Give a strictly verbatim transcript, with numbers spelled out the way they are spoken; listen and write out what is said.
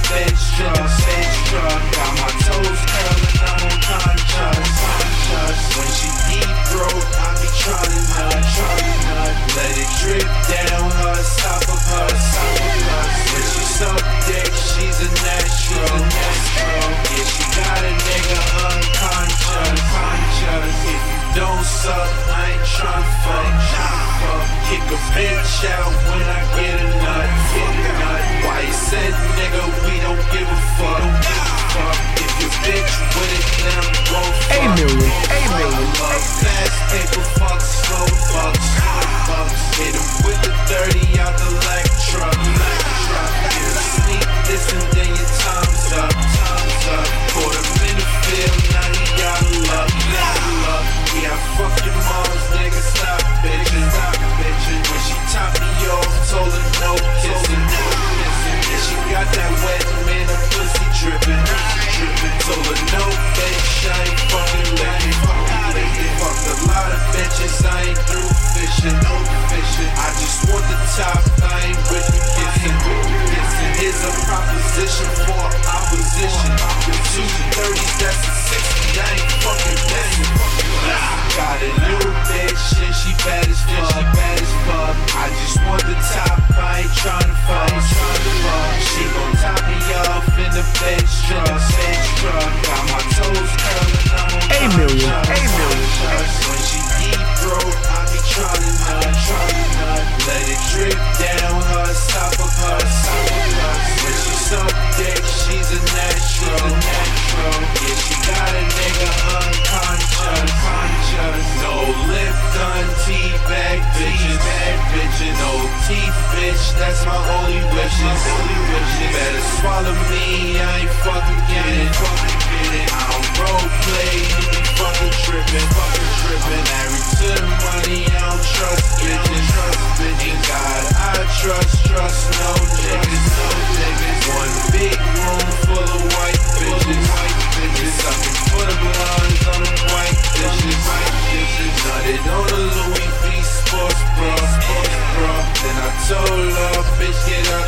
bench truck, bench truck. Got my toes curling, I'm on conscious, conscious. When she deep throat, I be tryna nut, tryna nut. Let it drip down her esophagus, esophagus. When she suck dick, she's a natural, natural. Yeah, she got a nigga unconscious, conscious. If you don't suck, I ain't tryna fuck, tryna fuck. Kick a bitch out when I get a nut, get a nut. Why you said, nigga, we don't give a fuck, don't give a fuck. If your bitch with it, then I'm gon' fuck. A million, a million. I love fast paper, fuck, slow fucks, slow fucks. Hit him with the thirty out the leg truck, leg truck. Get a sneak this and then your time's up, time's up. Put him in the field, now he got a luck, got a luck. Yeah, I fuck your moms, nigga, stop bitchin', stop bitchin'. When she top me off, told her no kissing, no kissing. Yeah, she got that wet man, her pussy drippin', drippin'. Told her no bitch, I ain't fucking lickin', fucking lickin'. Fucked a lot of bitches, I ain't through fishing, no fishing. I just want the top, I ain't with the kissing, kissing. Here's a proposition for opposition. Two thirties, that's a sixty, I ain't fucking missing. Got a new bitch and she bad as fuck, she bad as fuck. I just want the top, I ain't tryna fuck, tryna fuck. She gon' top me off in the bench truck, bench truck. Got my toes curling, I'm on A million, a million. When she deep throat, I be tryna nut, tryna nut. Let it drip down her esophagus, esophagus. When she suck dick, she's a natural, natural. Yeah, she got a nigga unconscious, conscious. No lip done, teabag bitches, bad bitches. No teeth, bitch, that's my only wishes, only wishes. Better swallow me, I ain't fucking getting, fucking getting. I don't role play, you be fucking trippin', fucking trippin'. Married to the money, I don't trust bitches, trust bitches. Ain't God, I trust, trust no niggas, no niggas. One big room full of white bitches, white bitches. Suckin' for the blondes on them white dishes, white dishes. Nutted on a Louis V sports bra, sports bra. Then I told her, bitch, get out